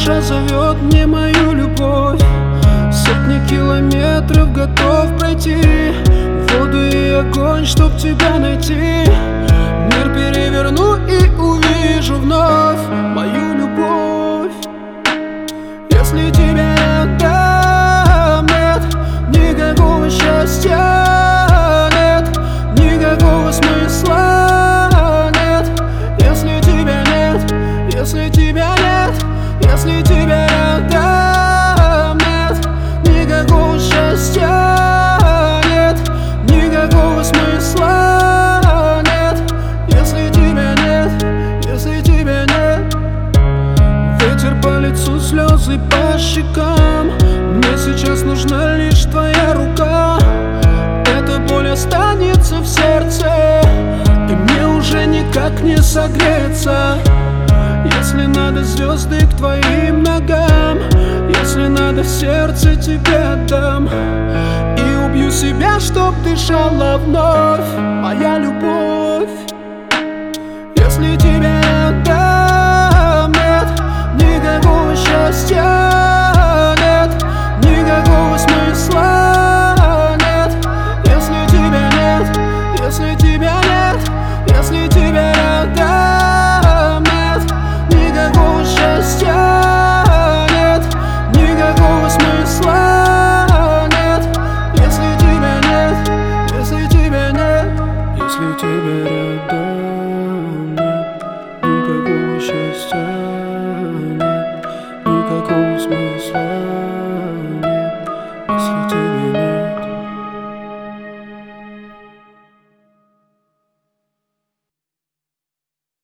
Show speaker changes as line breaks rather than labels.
душа зовет мне мою любовь. Сотни километров готов пройти, воду и огонь, чтоб тебя найти. Мир переверну и увижу вновь мою любовь. Если тебя рядом нет, никакого счастья нет, никакого смысла нет. Если тебя нет, если тебя нет, если тебя рядом нет, никакого счастья нет, никакого смысла нет. Если тебя нет, если тебя нет. Ветер по лицу, слезы по щекам. Мне сейчас нужна лишь твоя рука. Эта боль останется в сердце, и мне уже никак не согреться. Если надо, звезды к твоим ногам. Если надо, в сердце тебе отдам. И убью себя, чтоб дышала вновь моя любовь.